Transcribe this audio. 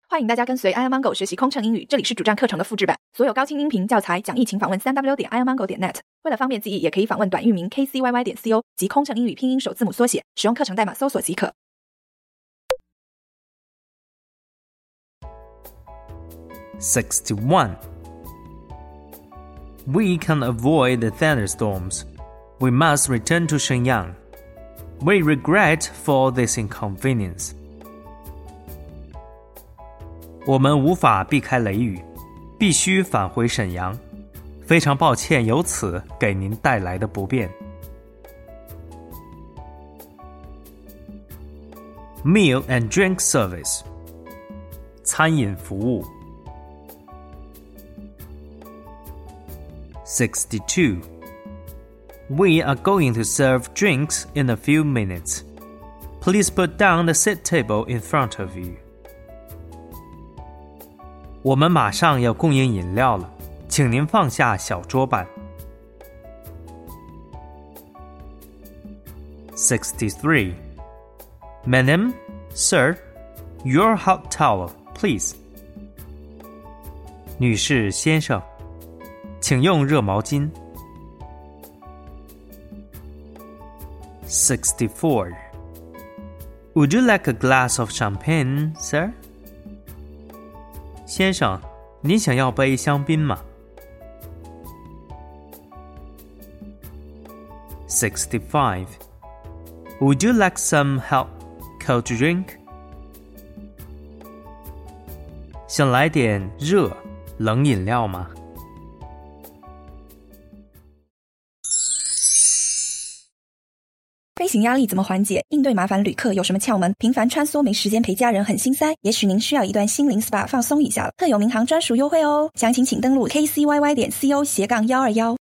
欢迎大家跟随 iomango 学习空乘英语，这里是主站课程的复制版，所有高清音频教材讲义请访问 3w.iomango.net。 为了方便记忆，也可以访问短域名 kcyy.co 及空乘英语拼音首字母缩写，使用课程代码搜索即可。 61. We can avoid the thunderstorms. We must return to Shenyang. We regret for this inconvenience. 我们无法避开雷雨，必须返回沈阳。非常抱歉由此给您带来的不便。Meal and drink service. 餐饮服务。62. We are going to serve drinks in a few minutes. Please put down the seat table in front of you. 我们马上要供应饮料了，请您放下小桌板。63. Madam, sir, your hot towel, please. 女士，先生，请用热毛巾。64. Would you like a glass of champagne, sir? 先生，您想要杯香槟吗？ 65. Would you like some hot cold drink? 想来点热冷饮料吗？ 飞行压力怎么缓解？应对麻烦旅客有什么窍门？频繁穿梭没时间陪家人很心塞，也许您需要一段心灵 SPA 放松一下了。特有民航专属优惠哦，详情请登录 kcyy.co/121